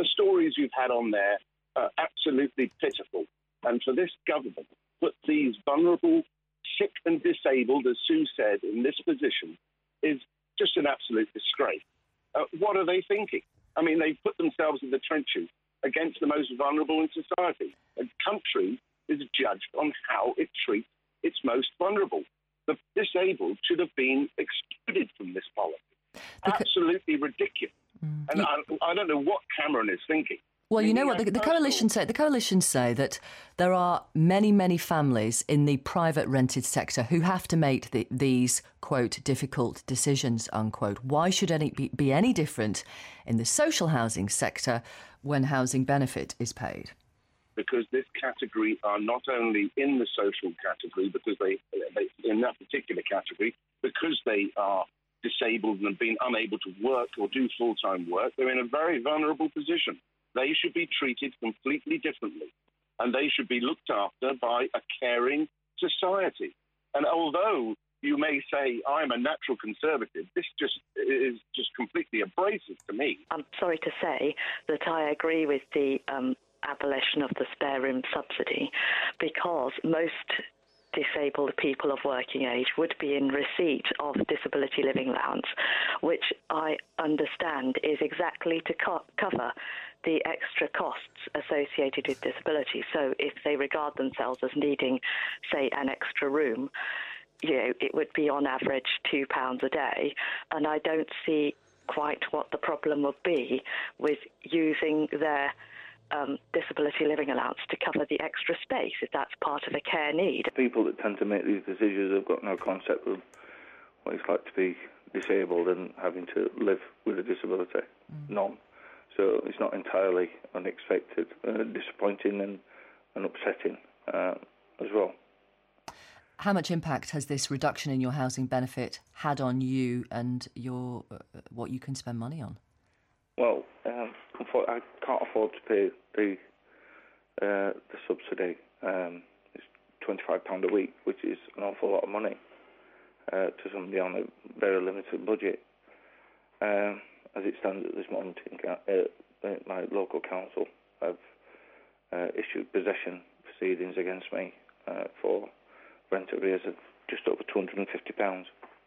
The stories you've had on there are absolutely pitiful. And for this government to put these vulnerable, sick and disabled, as Sue said, in this position is just an absolute disgrace. What are they thinking? I mean, they've put themselves in the trenches against the most vulnerable in society. A country is judged on how it treats its most vulnerable. The disabled should have been excluded from this policy. Absolutely ridiculous. And I don't know what Cameron is thinking. Well, you know what, the coalition say that there are many, many families in the private rented sector who have to make these, quote, difficult decisions, unquote. Why should it be any different in the social housing sector when housing benefit is paid? Because this category are not only in the social category, because they in that particular category, because they are disabled and have been unable to work or do full-time work, they're in a very vulnerable position. They should be treated completely differently, and they should be looked after by a caring society. And although you may say I'm a natural conservative, this is just completely abrasive to me. I'm sorry to say that I agree with the abolition of the spare room subsidy, because most disabled people of working age would be in receipt of disability living allowance, which I understand is exactly to cover the extra costs associated with disability. So if they regard themselves as needing, say, an extra room, it would be on average £2 a day. And I don't see quite what the problem would be with using their disability living allowance to cover the extra space, if that's part of a care need. People that tend to make these decisions have got no concept of what it's like to be disabled and having to live with a disability. None. So it's not entirely unexpected, disappointing and upsetting as well. How much impact has this reduction in your housing benefit had on you and your what you can spend money on? Well, I can't afford to pay the subsidy. It's £25 a week, which is an awful lot of money to somebody on a very limited budget. As it stands at this moment, my local council have issued possession proceedings against me for rent arrears of just over £250.